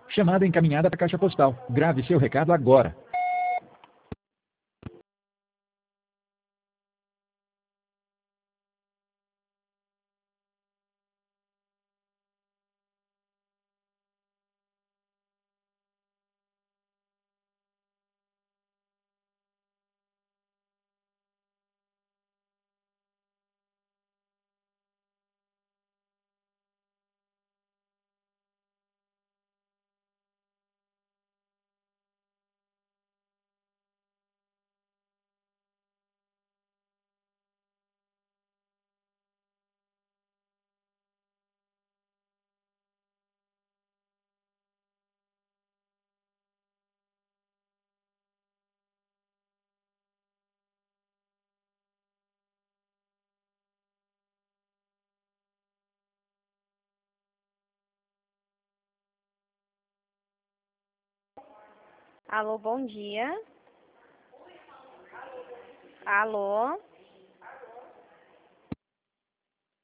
Chamada encaminhada para a caixa postal. Grave seu recado agora. Alô, bom dia. Alô?